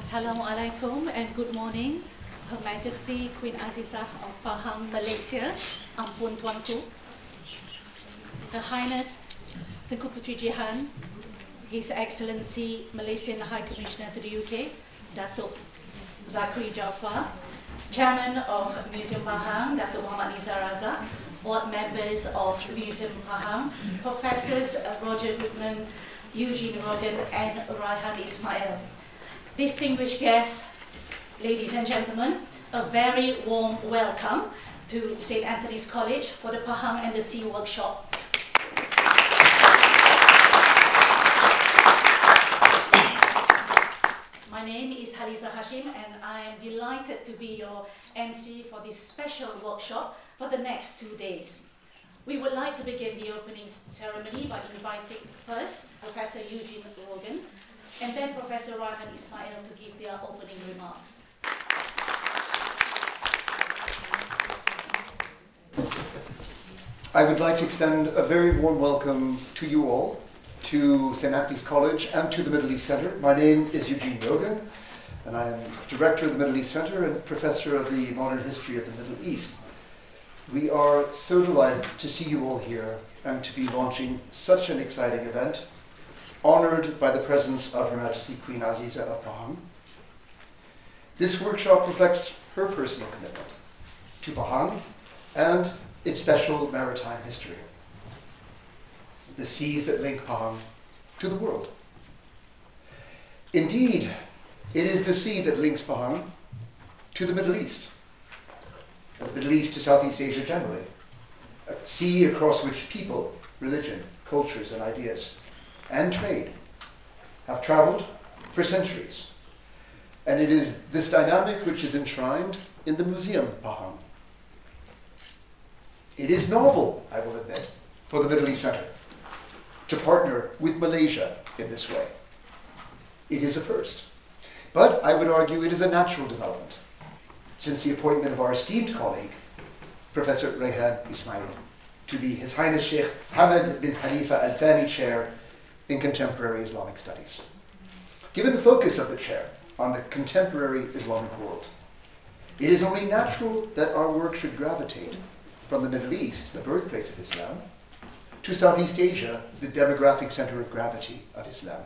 Assalamu alaikum and good morning. Her Majesty Queen Azizah of Pahang, Malaysia, Ampun Tuanku. Her Highness Tengku Puteri Jihan, His Excellency Malaysian High Commissioner to the UK, Datuk Zachary Jaafar, Chairman of Museum Pahang, Datuk Muhammad Nizar Razak, board members of Museum Pahang, Professors Roger Goodman, Eugene Rogan, and Raihan Ismail. Distinguished guests, ladies and gentlemen, a very warm welcome to St. Anthony's College for the Pahang and the Sea workshop. My name is Haliza Hashim and I am delighted to be your MC for this special workshop for the next 2 days. We would like to begin the opening ceremony by inviting first Professor Eugene Rogan and then Professor Raihan Ismail to give their opening remarks. I would like to extend a very warm welcome to you all, to St. Anthony's College and to the Middle East Centre. My name is Eugene Rogan and I am Director of the Middle East Centre and Professor of the Modern History of the Middle East. We are so delighted to see you all here and to be launching such an exciting event, honoured by the presence of Her Majesty Queen Azizah of Pahang. This workshop reflects her personal commitment to Pahang and its special maritime history, the seas that link Pahang to the world. Indeed, it is the sea that links Pahang to the Middle East, the Middle East to Southeast Asia generally, a sea across which people, religion, cultures and ideas and trade have travelled for centuries. And it is this dynamic which is enshrined in the Museum Pahang. It is novel, I will admit, for the Middle East Centre to partner with Malaysia in this way. It is a first. But I would argue it is a natural development since the appointment of our esteemed colleague, Professor Raihan Ismail, to be His Highness Sheikh Hamad bin Khalifa Al Thani Chair in Contemporary Islamic Studies. Given the focus of the chair on the contemporary Islamic world, it is only natural that our work should gravitate from the Middle East, the birthplace of Islam, to Southeast Asia, the demographic center of gravity of Islam.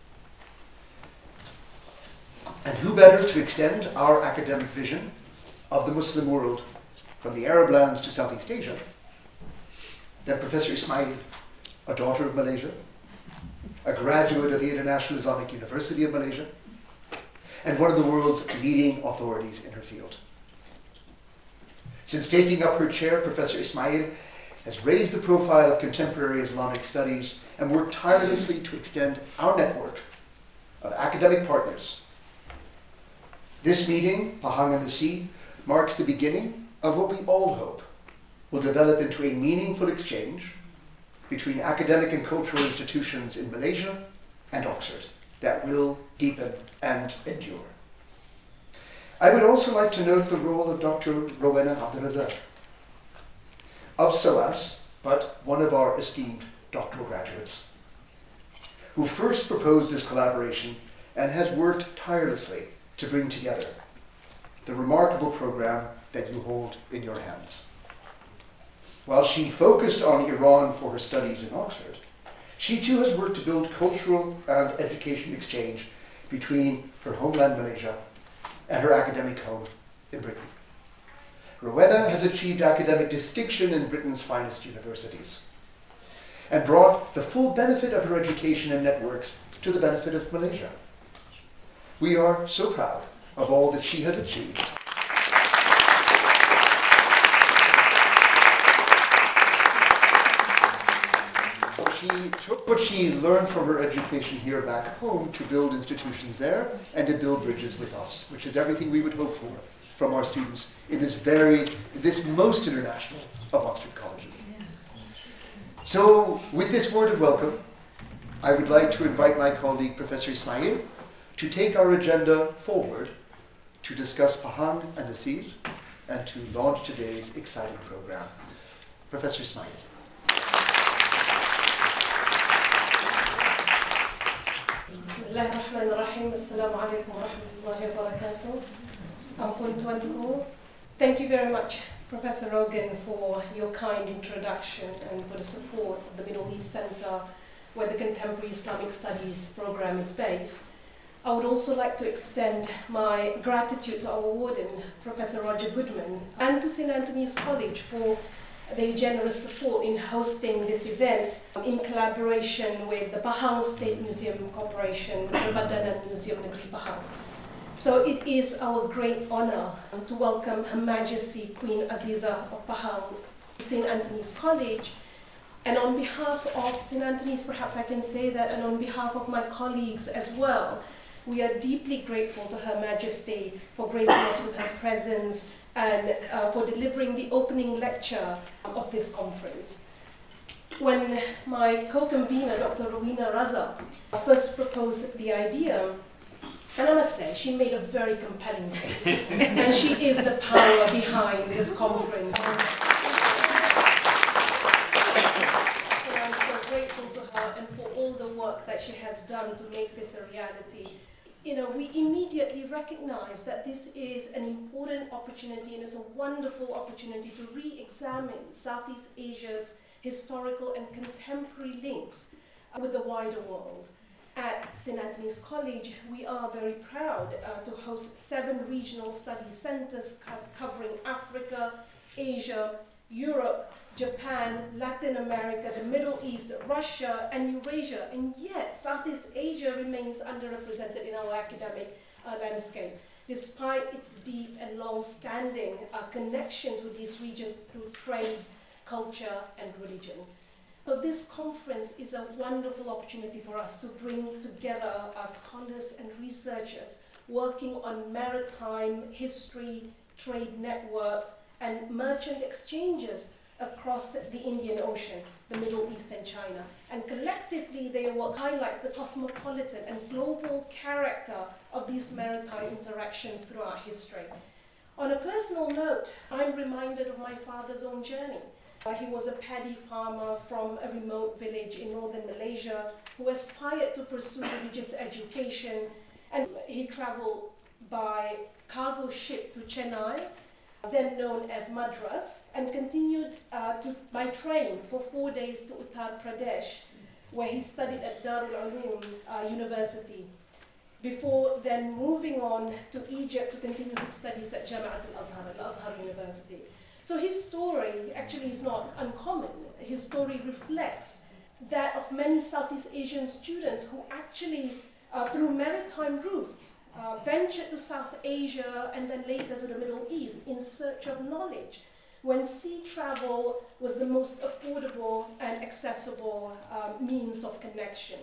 And who better to extend our academic vision of the Muslim world from the Arab lands to Southeast Asia than Professor Ismail, a daughter of Malaysia, a graduate of the International Islamic University of Malaysia, and one of the world's leading authorities in her field. Since taking up her chair, Professor Ismail has raised the profile of contemporary Islamic studies and worked tirelessly to extend our network of academic partners. This meeting, Pahang and the Sea, marks the beginning of what we all hope will develop into a meaningful exchange between academic and cultural institutions in Malaysia and Oxford that will deepen and endure. I would also like to note the role of Dr. Rowena Abdul-Razak of SOAS, but one of our esteemed doctoral graduates, who first proposed this collaboration and has worked tirelessly to bring together the remarkable program that you hold in your hands. While she focused on Iran for her studies in Oxford, she too has worked to build cultural and education exchange between her homeland Malaysia and her academic home in Britain. Rowena has achieved academic distinction in Britain's finest universities and brought the full benefit of her education and networks to the benefit of Malaysia. We are so proud of all that she has achieved. She took what she learned from her education here back home to build institutions there and to build bridges with us, which is everything we would hope for from our students in this most international of Oxford colleges. So, with this word of welcome, I would like to invite my colleague, Professor Ismail, to take our agenda forward to discuss Pahang and the seas and to launch today's exciting program. Professor Ismail. بسم الله الرحمن الرحيم. السلام عليكم ورحمة الله وبركاته. Ampun Tuanku. Thank you very much, Professor Rogan, for your kind introduction and for the support of the Middle East Center, where the Contemporary Islamic Studies program is based. I would also like to extend my gratitude to our warden, Professor Roger Goodman, and to St. Anthony's College for their generous support in hosting this event in collaboration with the Pahang State Museum Corporation, the Badanan Museum Negeri Pahang. So it is our great honor to welcome Her Majesty Queen Azizah of Pahang, St. Anthony's College. And on behalf of St. Anthony's, perhaps I can say that, and on behalf of my colleagues as well, we are deeply grateful to Her Majesty for gracing us with her presence and for delivering the opening lecture of this conference. When my co-convener, Dr. Rowena Raza, first proposed the idea, and I must say, she made a very compelling case, and she is the power behind this conference. And I'm so grateful to her and for all the work that she has done to make this a reality. We immediately recognize that this is an important opportunity and it's a wonderful opportunity to re-examine Southeast Asia's historical and contemporary links with the wider world. At St. Anthony's College, we are very proud to host 7 regional study centers covering Africa, Asia, Europe, Japan, Latin America, the Middle East, Russia, and Eurasia. And yet, Southeast Asia remains underrepresented in our academic landscape, despite its deep and long-standing connections with these regions through trade, culture, and religion. So this conference is a wonderful opportunity for us to bring together our scholars and researchers working on maritime history, trade networks, and merchant exchanges across the Indian Ocean, the Middle East, and China. And collectively, their work highlights the cosmopolitan and global character of these maritime interactions throughout history. On a personal note, I'm reminded of my father's own journey. He was a paddy farmer from a remote village in northern Malaysia who aspired to pursue religious education, and he traveled by cargo ship to Chennai, then known as Madras, and continued by train for 4 days to Uttar Pradesh, where he studied at Darul Uloom University, before then moving on to Egypt to continue his studies at Jamiat Al-Azhar University. So his story actually is not uncommon. His story reflects that of many Southeast Asian students who actually, through maritime routes, ventured to South Asia and then later to the Middle East in search of knowledge, when sea travel was the most affordable and accessible means of connection.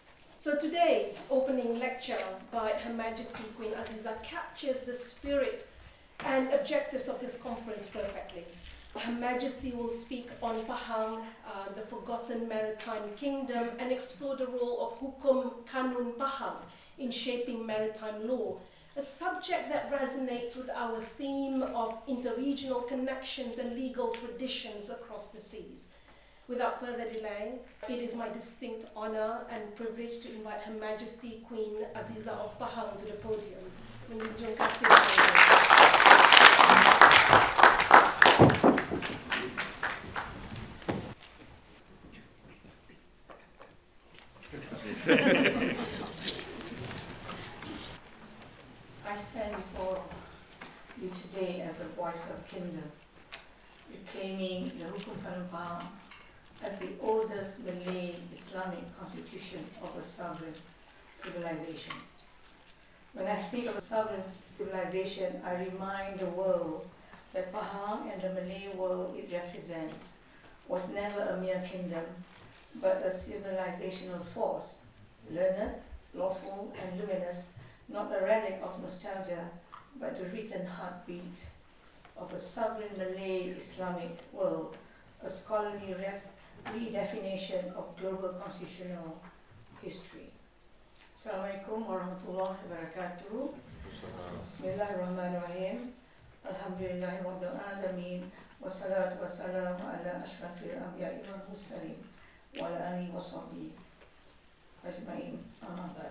So today's opening lecture by Her Majesty Queen Azizah captures the spirit and objectives of this conference perfectly. Her Majesty will speak on Pahang, the forgotten maritime kingdom, and explore the role of Hukum Kanun Pahang in shaping maritime law, a subject that resonates with our theme of interregional connections and legal traditions across the seas. Without further delay, it is my distinct honor and privilege to invite Her Majesty Queen Azizah of Pahang to the podium. Menunjukkan kasih. I stand before you today as a voice of kingdom, reclaiming the Hukum Kanun Pahang as the oldest Malay Islamic constitution of a sovereign civilization. When I speak of a sovereign civilization, I remind the world that Pahang and the Malay world it represents was never a mere kingdom, but a civilizational force, learned, lawful, and luminous, not a relic of nostalgia, but the written heartbeat of a sovereign Malay Islamic world, a scholarly redefinition of global constitutional history. Assalamualaikum warahmatullahi wabarakatuh. Bismillahirrahmanirrahim. Alhamdulillahi rabbil alamin. Wassalatu wassalamu ala ashrafil anbiya'i wal mursalin wa ala alihi wa sahbihi. Ajmain Ahmad.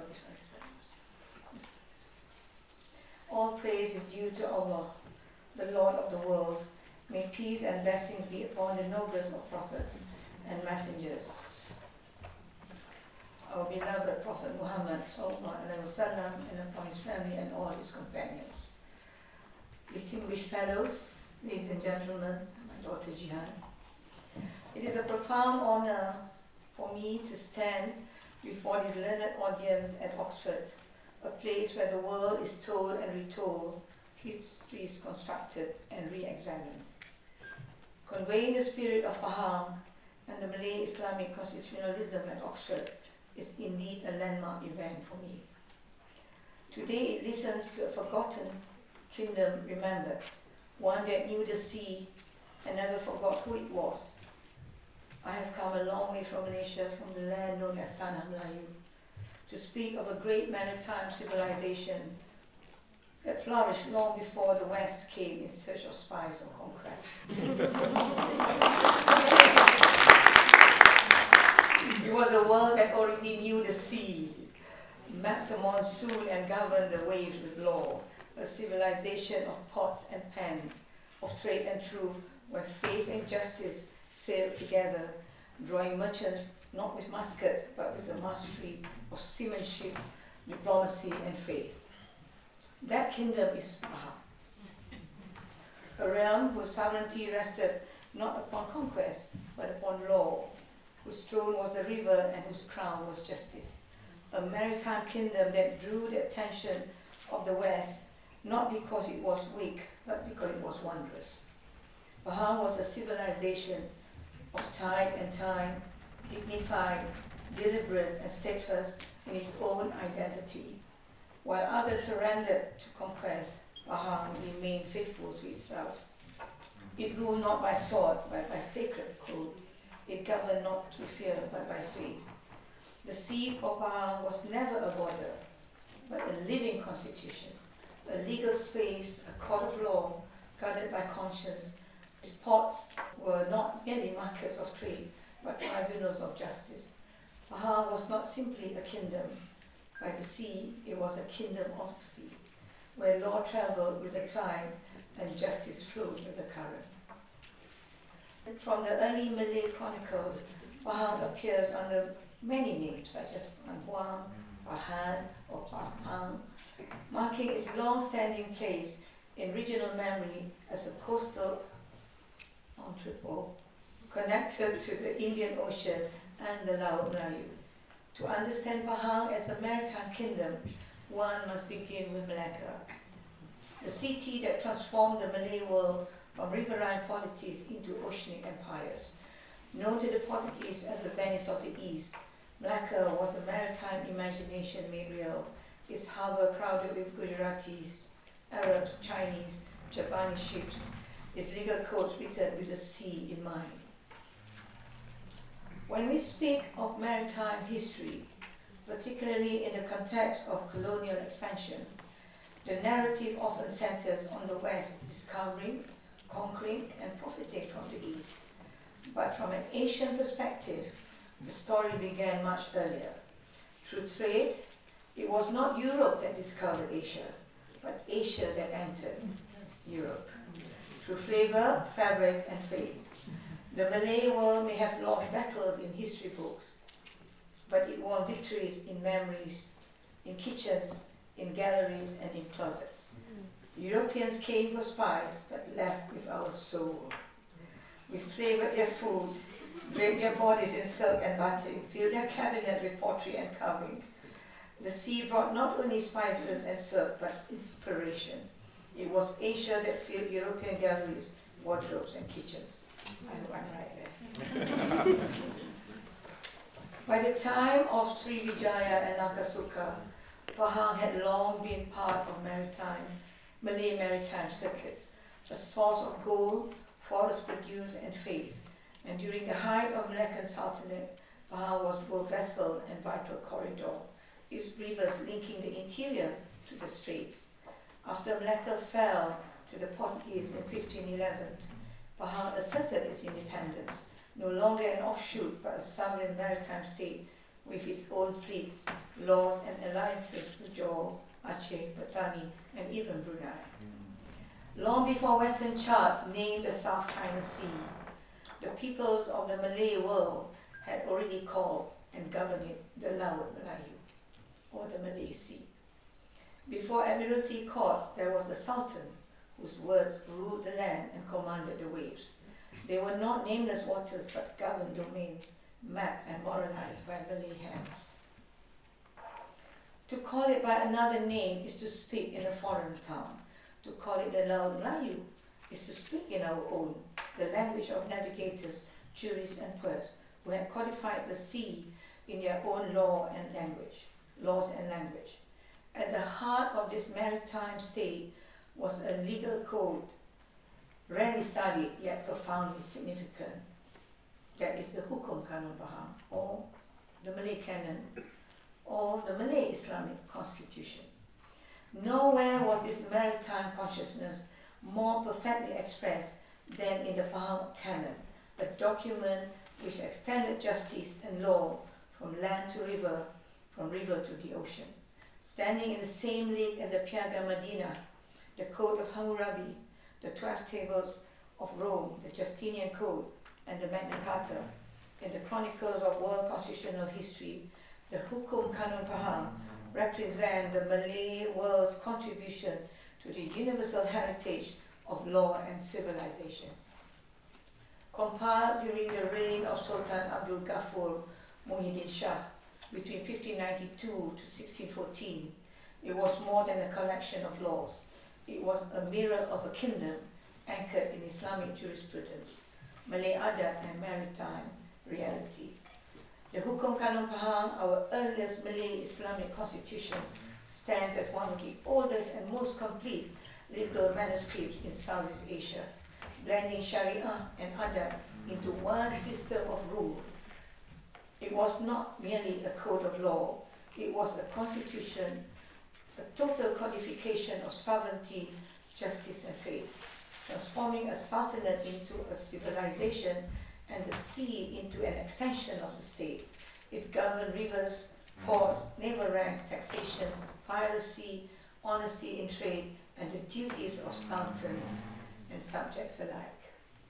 All praise is due to Allah, the Lord of the worlds. May peace and blessings be upon the noblest of prophets and messengers, our beloved Prophet Muhammad ﷺ, and upon his family and all his companions. Distinguished fellows, ladies and gentlemen, my daughter Jihan, it is a profound honor for me to stand before this learned audience at Oxford, a place where the world is told and retold, history is constructed and re-examined. Conveying the spirit of Pahang and the Malay Islamic constitutionalism at Oxford is indeed a landmark event for me. Today it listens to a forgotten kingdom remembered, one that knew the sea and never forgot who it was. I have come a long way from Malaysia, from the land known as Tanah Melayu, to speak of a great maritime civilization that flourished long before the West came in search of spice or conquest. It was a world that already knew the sea, mapped the monsoon and governed the waves with law, a civilization of pots and pans, of trade and truth, where faith and justice sailed together, drawing merchants not with muskets, but with the mastery of seamanship, diplomacy, and faith. That kingdom is Pahang, a realm whose sovereignty rested not upon conquest, but upon law, whose throne was the river and whose crown was justice. A maritime kingdom that drew the attention of the West, not because it was weak, but because it was wondrous. Pahang was a civilization of tide and time, dignified, deliberate, and steadfast in its own identity. While others surrendered to conquest, Pahang remained faithful to itself. It ruled not by sword, but by sacred code. It governed not through fear, but by faith. The sea of Pahang was never a border, but a living constitution, a legal space, a court of law, guarded by conscience. Its ports were not merely markets of trade, but tribunals of justice. Pahang was not simply a kingdom by the sea, it was a kingdom of the sea, where law traveled with the tide and justice flowed with the current. From the early Malay chronicles, Pahang appears under many names such as Panhuang, Pahan, or Pahang, marking its long-standing place in regional memory as a coastal entrepot connected to the Indian Ocean and the Laut Melayu. To understand Pahang as a maritime kingdom, one must begin with Malacca, the city that transformed the Malay world from riverine polities into oceanic empires. Known to the Portuguese as the Venice of the East, Malacca was the maritime imagination made real, its harbour crowded with Gujaratis, Arabs, Chinese, Japanese ships, its legal codes written with the sea in mind. When we speak of maritime history, particularly in the context of colonial expansion, the narrative often centers on the West discovering, conquering, and profiting from the East. But from an Asian perspective, the story began much earlier. Through trade, it was not Europe that discovered Asia, but Asia that entered Europe. Through flavor, fabric, and faith. The Malay world may have lost battles in history books, but it won victories in memories, in kitchens, in galleries, and in closets. Europeans came for spice, but left with our soul. We flavored their food, draped their bodies in silk and batik, filled their cabinet with pottery and carving. The sea brought not only spices and silk, but inspiration. It was Asia that filled European galleries, wardrobes, and kitchens. I hope I'm right there. By the time of Srivijaya and Nakasuka, Pahang had long been part of Malay maritime circuits, a source of gold, forest produce, and faith. And during the height of Malaccan Sultanate, Pahang was both vessel and vital corridor, its rivers linking the interior to the straits. After Malacca fell to the Portuguese in 1511, Pahang asserted its independence, no longer an offshoot but a sovereign maritime state with its own fleets, laws and alliances with Johor, Aceh, Patani, and even Brunei. Long before Western charts named the South China Sea, the peoples of the Malay world had already called and governed it the Laut Melayu, or the Malay Sea. Before Admiralty courts, there was the Sultan, whose words ruled the land and commanded the waves. They were not nameless waters, but governed domains, mapped and moralized by Malay hands. To call it by another name is to speak in a foreign tongue. To call it the Laut Melayu is to speak in our own, the language of navigators, jurists and poets who had codified the sea in their own laws and language. At the heart of this maritime state was a legal code, rarely studied yet profoundly significant. That is the Hukum Kanun Pahang, or the Malay Canon, or the Malay Islamic Constitution. Nowhere was this maritime consciousness more perfectly expressed than in the Pahang Canon, a document which extended justice and law from land to river, from river to the ocean. Standing in the same league as the Piagam Madinah, the Code of Hammurabi, the 12 Tables of Rome, the Justinian Code, and the Magna Carta, in the Chronicles of World Constitutional History, the Hukum Kanun Pahang represent the Malay world's contribution to the universal heritage of law and civilization. Compiled during the reign of Sultan Abdul Ghafur Muhyiddin Shah between 1592 to 1614, it was more than a collection of laws. It was a mirror of a kingdom anchored in Islamic jurisprudence, Malay adab and maritime reality. The Hukum Kanun Pahang, our earliest Malay Islamic constitution, stands as one of the oldest and most complete legal manuscripts in Southeast Asia, blending Sharia and adab into one system of rule. It was not merely a code of law, it was a constitution, a total codification of sovereignty, justice and faith, transforming a sultanate into a civilization and the sea into an extension of the state. It governed rivers, ports, naval ranks, taxation, piracy, honesty in trade, and the duties of sultans and subjects alike.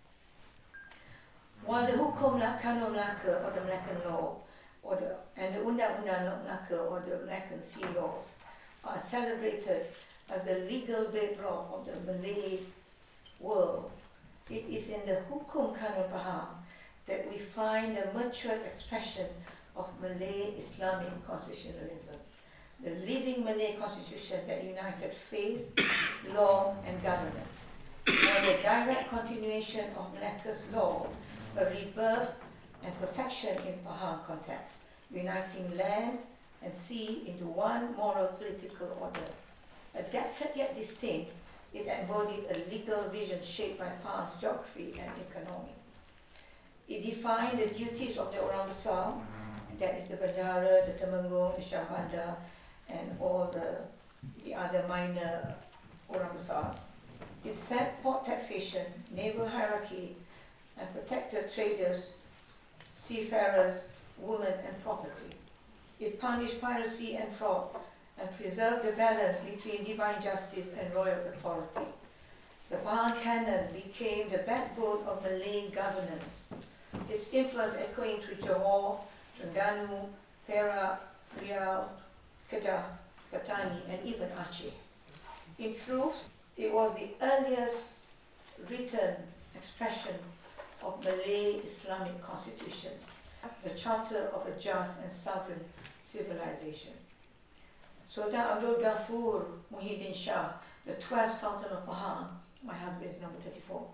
While the Hukum Kanun Melaka, or the Malaccan law, and the Undang-Undang Melaka, or the Malaccan sea laws, are celebrated as the legal bedrock of the Malay world, it is in the Hukum Kanun Pahang that we find the matured expression of Malay Islamic constitutionalism, the living Malay constitution that united faith, law and governance, and the direct continuation of Malacca's law, a rebirth and perfection in Pahang context, uniting land and sea into one moral political order. Adapted yet distinct, it embodied a legal vision shaped by Pahang's geography and economy. It defined the duties of the Orang Besar, that is the Bandara, the Temenggung, the Shah Bandar, and all the other minor Orang Besars. It set port taxation, naval hierarchy, and protected traders, seafarers, women, and property. It punished piracy and fraud, and preserved the balance between divine justice and royal authority. The Pahang Canon became the backbone of Malay governance, its influence echoing through Johor, Terengganu, Perak, Riau, Kedah, Patani, and even Aceh. In truth, it was the earliest written expression of Malay Islamic constitution, the charter of a just and sovereign civilization. Sultan Abdul Ghafur Muhyiddin Shah, the 12th Sultan of Pahang, my husband is number 34,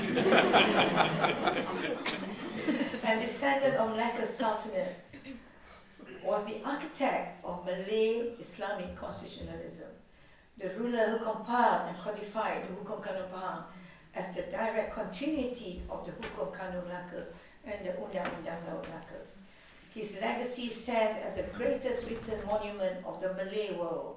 and descendant of Malacca's Sultanate, was the architect of Malay Islamic constitutionalism, the ruler who compiled and codified the Hukum Kanun Pahang as the direct continuity of the Hukum Kanun Melaka and the Undang-Undang Laut Melaka. His legacy stands as the greatest written monument of the Malay world,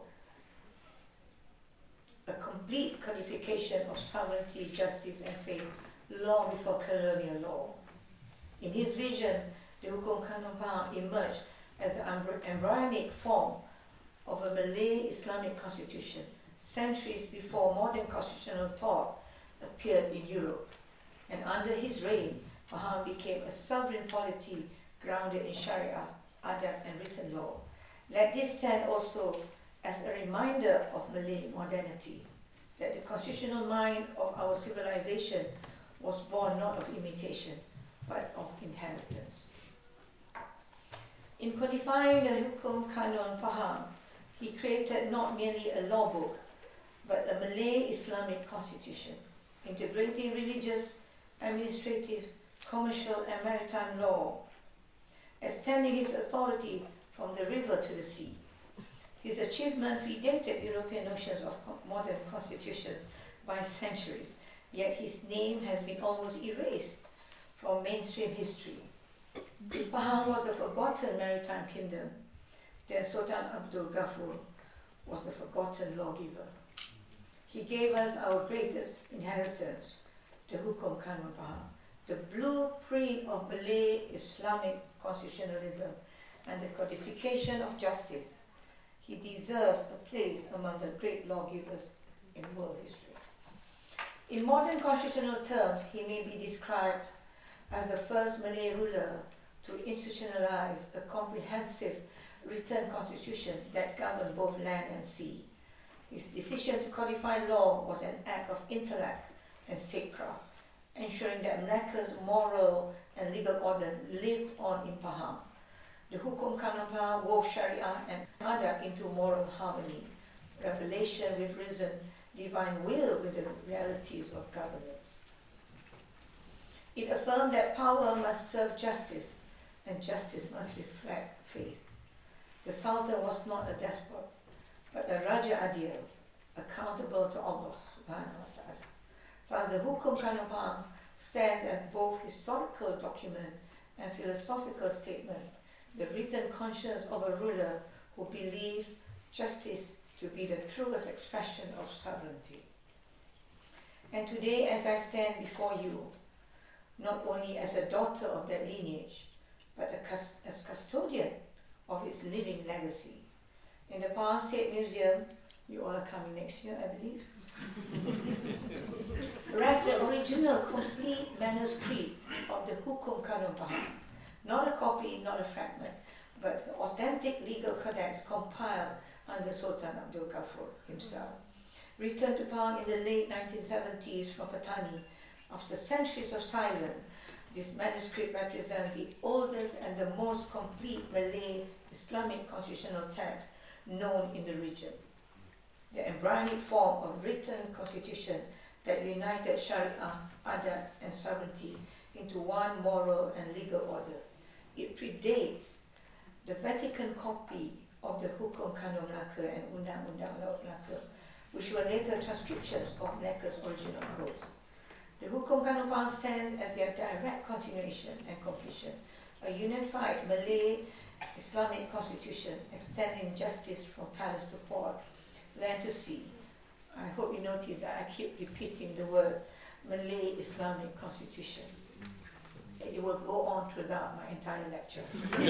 a complete codification of sovereignty, justice and faith long before colonial law. In his vision, the Hukum Kanun Pahang emerged as the embryonic form of a Malay Islamic constitution centuries before modern constitutional thought appeared in Europe. And under his reign, Pahang became a sovereign polity grounded in Sharia, adab and written law. Let this stand also as a reminder of Malay modernity, that the constitutional mind of our civilization was born not of imitation, but of inheritance. In codifying the Hukum Kanun Pahang, he created not merely a law book, but a Malay Islamic constitution, integrating religious, administrative, commercial and maritime law, extending his authority from the river to the sea. His achievement predated European notions of modern constitutions by centuries, yet his name has been almost erased from mainstream history. Pahang was the forgotten maritime kingdom, then Sultan Abdul Ghafur was the forgotten lawgiver. He gave us our greatest inheritance, the Hukum Kanun Pahang, the blueprint of Malay Islamic constitutionalism and the codification of justice. He deserves a place among the great lawgivers in world history. In modern constitutional terms, he may be described as the first Malay ruler to institutionalize a comprehensive written constitution that governed both land and sea. His decision to codify law was an act of intellect and statecraft, ensuring that Malacca's moral and legal order lived on in Pahang. The Hukum Kanun Pahang wove Sharia and adab into moral harmony, revelation with reason, divine will with the realities of governance. It affirmed that power must serve justice and justice must reflect faith. The Sultan was not a despot, but a Raja Adil, accountable to Allah subhanahu wa ta'ala. Thus the Hukum Kanun Pahang stands as both historical document and philosophical statement, the written conscience of a ruler who believed justice to be the truest expression of sovereignty. And today, as I stand before you, not only as a daughter of that lineage, but as custodian of its living legacy. In the Pahang State Museum, you all are coming next year, I believe, rests the original complete manuscript of the Hukum Kanun Pahang. Not a copy, not a fragment, but the authentic legal codex compiled under Sultan Abdul Ghafur himself. Returned to Pahang in the late 1970s from Patani, after centuries of silence, this manuscript represents the oldest and the most complete Malay Islamic constitutional text known in the region. The embryonic form of written constitution that united Sharia, adab and sovereignty into one moral and legal order. It predates the Vatican copy of the Hukum Kanun Melaka and Undang-Undang Laut Melaka, which were later transcriptions of Melaka's original codes. The Hukum Kanun Pahang stands as their direct continuation and completion, a unified Malay Islamic constitution extending justice from palace to port, land to sea. I hope you notice that I keep repeating the word Malay Islamic constitution. It will go on throughout my entire lecture.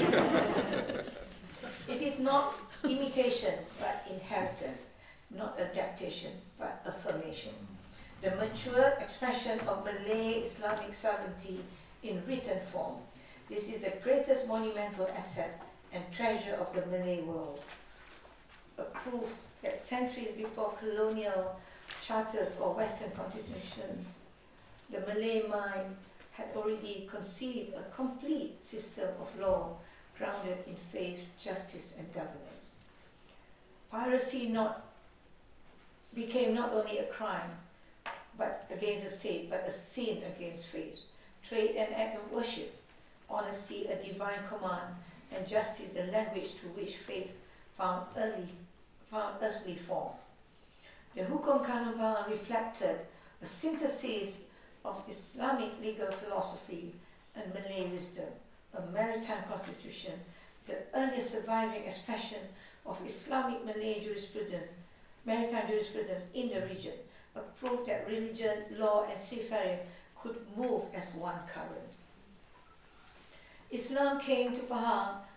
It is not imitation, but inheritance, not adaptation, but affirmation. The mature expression of Malay Islamic sovereignty in written form. This is the greatest monumental asset and treasure of the Malay world. A proof that centuries before colonial charters or Western constitutions, the Malay mind had already conceived a complete system of law grounded in faith, justice, and governance. Piracy became not only a crime but against the state, but a sin against faith. Trade an act of worship, honesty a divine command, and justice the language through which faith found earthly form. The Hukum Kanun Pahang reflected a synthesis of Islamic legal philosophy and Malay wisdom, a maritime constitution, the earliest surviving expression of Islamic Malay jurisprudence, maritime jurisprudence in the region, a proof that religion, law, and seafaring could move as one current. Islam came to Pahang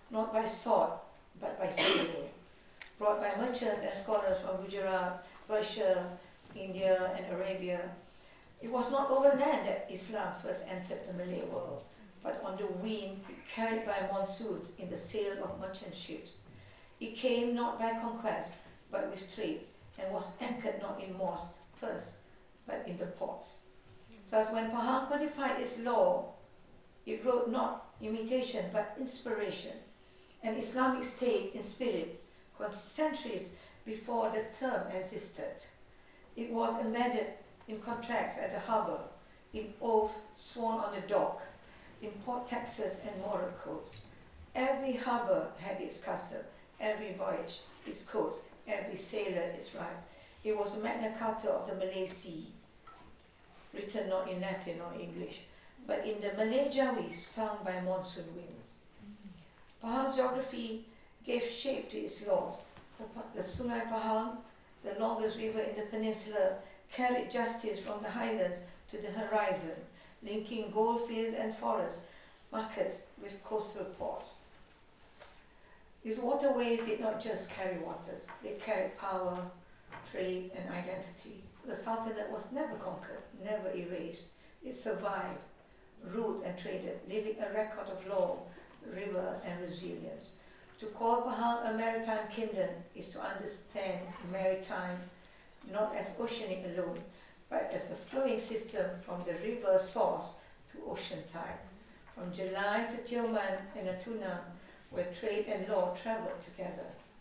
not by sword, but by sail, brought by merchants and scholars from Gujarat, Persia, India, and Arabia. It was not over land that Islam first entered the Malay world, but on the wind carried by monsoons in the sail of merchant ships. It came not by conquest, but with trade, and was anchored not in mosques first, but in the ports. Thus, when Pahang codified its law, it wrote not imitation, but inspiration, an Islamic state in spirit, centuries before the term existed. It was embedded in contracts at the harbour, in oaths sworn on the dock, in port taxes and moral codes. Every harbour had its custom, every voyage its codes, every sailor its rights. It was a Magna Carta of the Malay Sea, written not in Latin or English, but in the Malay Jawi sung by monsoon winds. Pahang's geography gave shape to its laws. The Sungai Pahang, the longest river in the peninsula, carried justice from the highlands to the horizon, linking goldfields and forest markets with coastal ports. These waterways did not just carry waters, they carried power, trade, and identity. The Sultanate was never conquered, never erased. It survived, ruled and traded, leaving a record of law, river, and resilience. To call Pahang a maritime kingdom is to understand maritime not as oceanic alone, but as a flowing system from the river source to ocean tide, from July to Tioman and Natuna, where trade and law traveled together.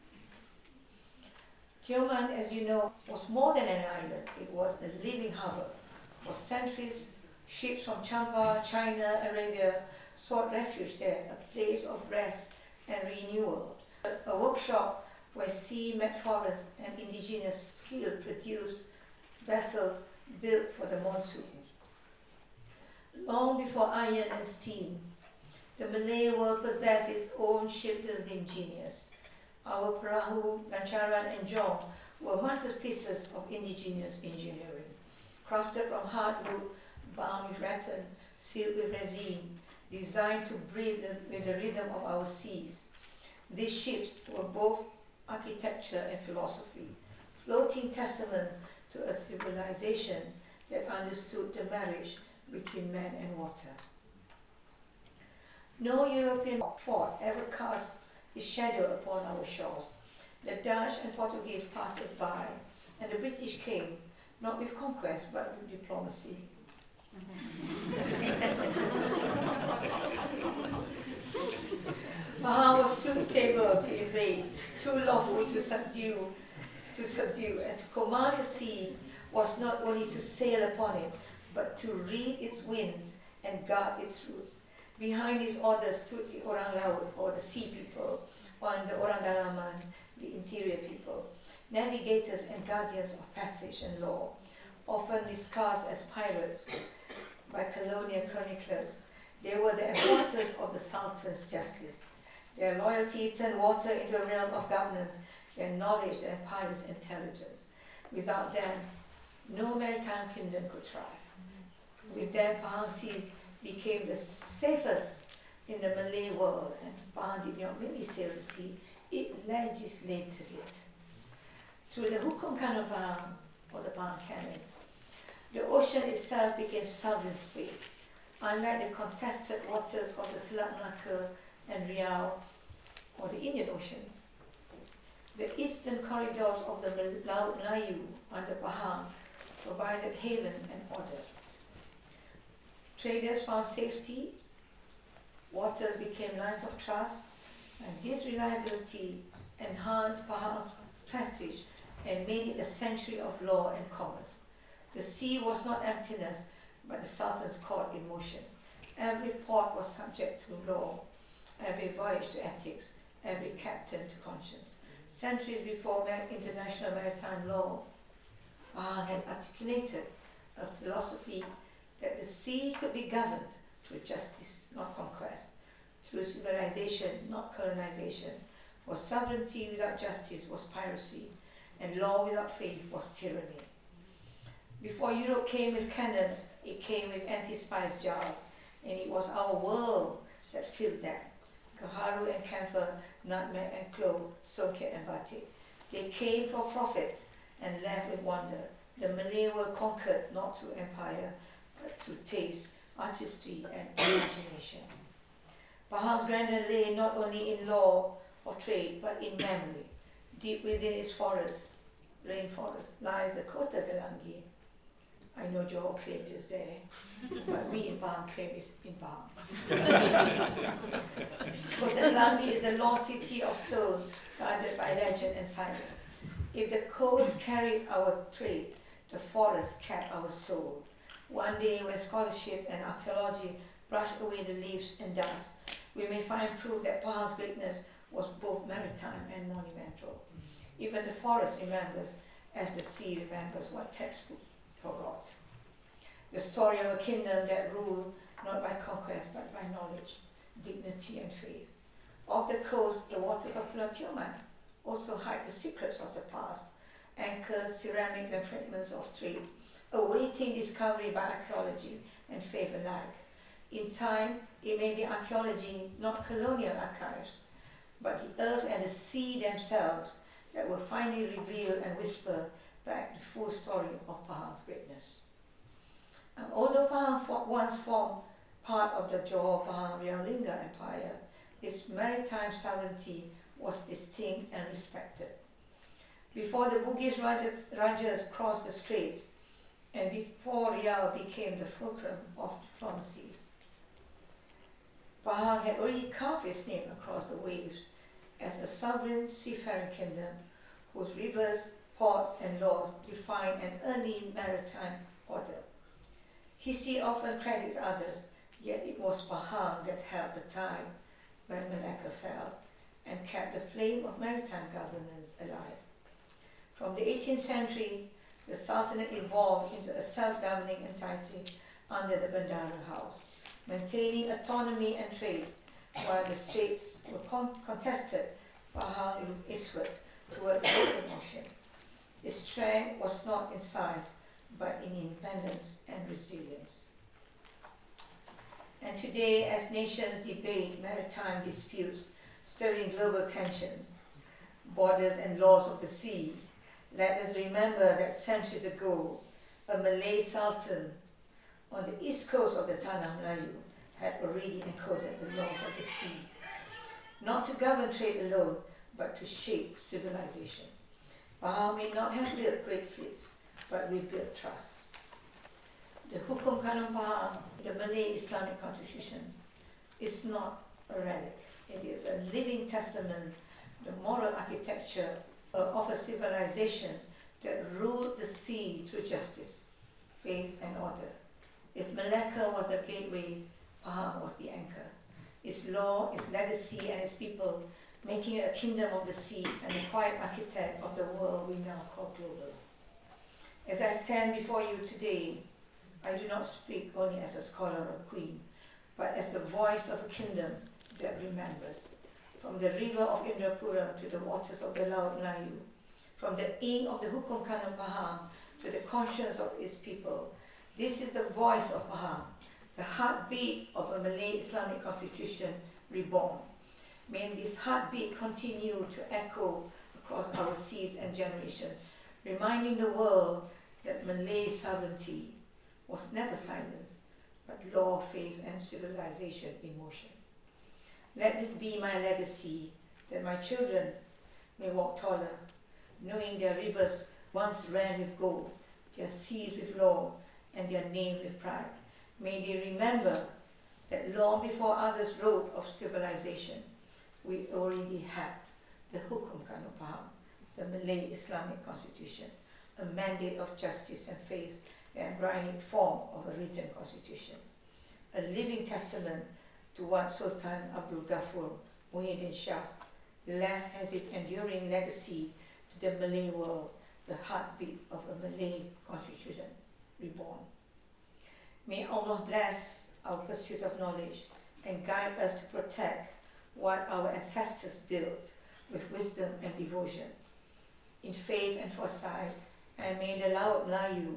Tioman, as you know, was more than an island. It was a living harbour. For centuries, ships from Champa, China, Arabia sought refuge there, a place of rest and renewal, a workshop where sea met forest and indigenous skill produced vessels built for the monsoon. Long before iron and steam, the Malay world possessed its own shipbuilding genius. Our perahu, lancaran, and jong were masterpieces of indigenous engineering, crafted from hardwood, bound with rattan, sealed with resin, designed to breathe with the rhythm of our seas. These ships were both architecture and philosophy, floating testaments to a civilization that understood the marriage between man and water. No European fort ever cast its shadow upon our shores. The Dutch and Portuguese passed us by, and the British came, not with conquest, but with diplomacy. Pahang was too stable to invade, too lawful to subdue, and to command the sea was not only to sail upon it, but to read its winds and guard its routes. Behind these orders stood the Orang Laut, or the sea people, and the Orang Dalaman, the interior people, navigators and guardians of passage and law, often miscast as pirates by colonial chroniclers. They were the enforcers of the Sultan's justice. Their loyalty turned water into a realm of governance, their knowledge the empire's intelligence. Without them, no maritime kingdom could thrive. With them, Pahang seas became the safest in the Malay world, and Pahang did not merely sail the sea, it legislated it. Through the Hukum Kanon Pahang, or the Pahang Canon, the ocean itself became sovereign space, unlike the contested waters of the Selat Melaka and Riau, or the Indian Oceans. The eastern corridors of the Laut Melayu under Pahang provided haven and order. Traders found safety, waters became lines of trust, and this reliability enhanced Pahang's prestige and made it a century of law and commerce. The sea was not emptiness, but the Sultan's court in motion. Every port was subject to law, every voyage to ethics, every captain to conscience. Centuries before international maritime law, Pahang had articulated a philosophy that the sea could be governed through justice, not conquest, through civilization, not colonization. For sovereignty without justice was piracy, and law without faith was tyranny. Before Europe came with cannons, it came with anti-spice jars, and it was our world that filled them. Gaharu and camphor, nutmeg and clove, songket and batik. They came for profit and left with wonder. The Malay were conquered not through empire, but through taste, artistry and imagination. Pahang's grandeur lay not only in law or trade, but in memory. Deep within its rainforest, lies the Kota Galangi. I know Johor claimed it's there, but we in Pahang claim it's in Pahang. Kota Galangi is a lost city of stones, guarded by legend and silence. If the coast carried our trade, the forest kept our soul. One day, when scholarship and archaeology brush away the leaves and dust, we may find proof that Pahang's greatness was both maritime and monumental. Even the forest remembers, as the sea remembers what textbook forgot. The story of a kingdom that ruled not by conquest but by knowledge, dignity and faith. Off the coast, the waters of Pulau Tioman also hide the secrets of the past, anchors, ceramics and fragments of trade, awaiting discovery by archaeology and faith alike. In time, it may be archaeology, not colonial archives, but the earth and the sea themselves that will finally reveal and whisper back the full story of Pahang's greatness. And although Pahang once formed part of the Johor Pahang Realingga Empire, its maritime sovereignty was distinct and respected. Before the Bugis Rajas crossed the straits, and before Riau became the fulcrum of diplomacy, Pahang had already carved its name across the waves as a sovereign seafaring kingdom whose rivers, ports and laws defined an early maritime order. History often credits others, yet it was Pahang that held the tide when Malacca fell and kept the flame of maritime governance alive. From the 18th century, the Sultanate evolved into a self-governing entity under the Bandara House, maintaining autonomy and trade, while the straits were contested. Pahang looked eastward toward the open ocean. Its strength was not in size, but in independence and resilience. And today, as nations debate maritime disputes, stirring global tensions, borders and laws of the sea, let us remember that centuries ago, a Malay Sultan on the east coast of the Tanah Melayu had already encoded the laws of the sea, not to govern trade alone, but to shape civilization. Pahang may not have built great fleets, but we built trust. The Hukum Kanun Pahang, the Malay Islamic Constitution, is not a relic. It is a living testament, the moral architecture of a civilization that ruled the sea through justice, faith and order. If Malacca was the gateway, Pahang was the anchor. Its law, its legacy and its people, making it a kingdom of the sea and the quiet architect of the world we now call global. As I stand before you today, I do not speak only as a scholar or queen, but as the voice of a kingdom that remembers. From the river of Indrapura to the waters of the Laut Melayu, from the ink of the Hukum Kanun Pahang to the conscience of its people, this is the voice of Pahang, the heartbeat of a Malay Islamic constitution reborn. May this heartbeat continue to echo across our seas and generations, reminding the world that Malay sovereignty was never silence, but law, faith, and civilization in motion. Let this be my legacy, that my children may walk taller, knowing their rivers once ran with gold, their seas with law, and their name with pride. May they remember that long before others wrote of civilization, we already had the Hukum Kanun Pahang, the Malay Islamic Constitution, a mandate of justice and faith, the embryonic form of a written constitution, a living testament to what Sultan Abdul Ghafur Muhyiddin Shah left as its enduring legacy to the Malay world, the heartbeat of a Malay constitution reborn. May Allah bless our pursuit of knowledge and guide us to protect what our ancestors built with wisdom and devotion, in faith and foresight, and may the Laut Melayu,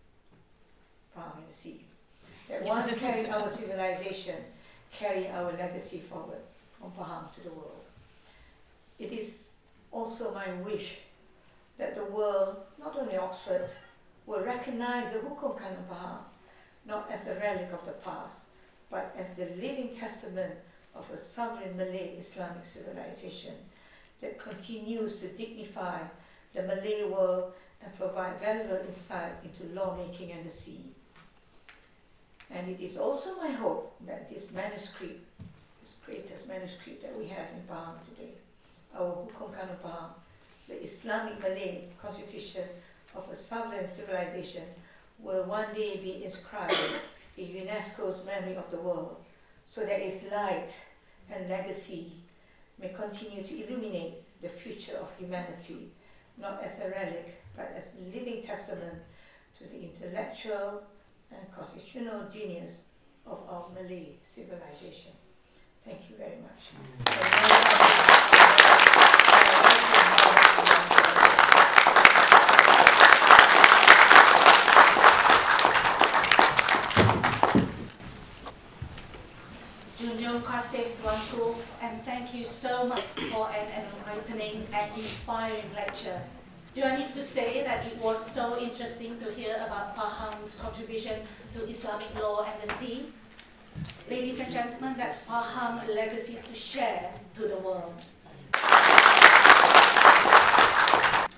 Pahang and the sea, that once carried our civilization, carry our legacy forward. from Pahang to the world. It is also my wish that the world, not only Oxford, will recognize the Hukum Khanon Pahang not as a relic of the past, but as the living testament of a sovereign Malay Islamic civilization that continues to dignify the Malay world and provide valuable insight into lawmaking and the sea. And it is also my hope that this manuscript, this greatest manuscript that we have in Pahang today, our Hukum Khanon Pahang, the Islamic Malay constitution of a sovereign civilization, will one day be inscribed in UNESCO's memory of the world, so that its light and legacy may continue to illuminate the future of humanity, not as a relic, but as a living testament to the intellectual and constitutional genius of our Malay civilization. Thank you very much. Junjung kasih Tuanku, and thank you so much for an enlightening and inspiring lecture. Do I need to say that it was so interesting to hear about Pahang's contribution to Islamic law and the sea? Ladies and gentlemen, that's Pahang's legacy to share to the world.